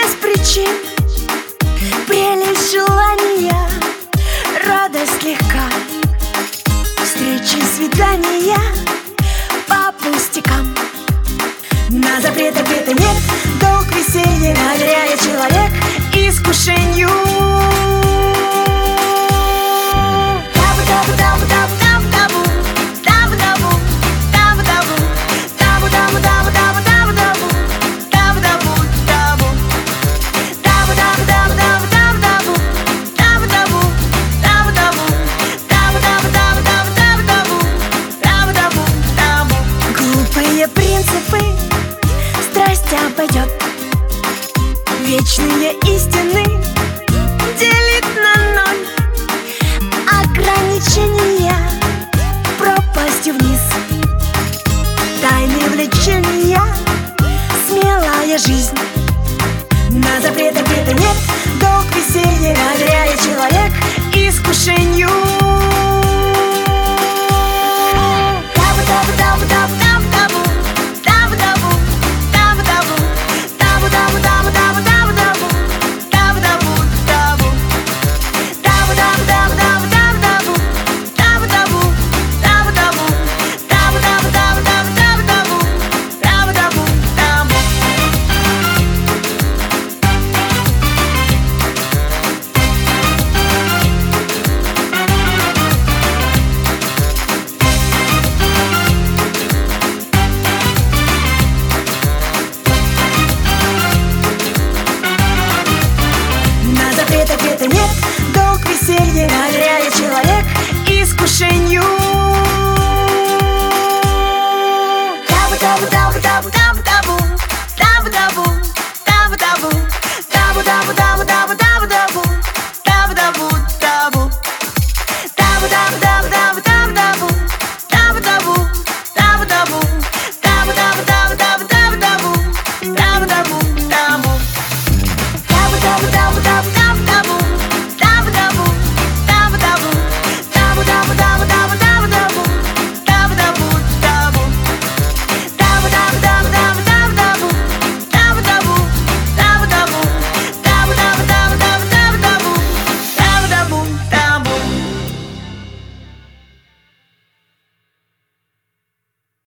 без причин, прелесть желания, радость легка, встречи, свидания по пустякам. На запрет ответа нет, долг веселья, доверяет человек искушению. Принципы страсть обойдет, вечные истины делит на ноль, ограничения пропастью вниз, тайные влечения, смелая жизнь. На запрет ответа нет, долг веселья, доверяет человек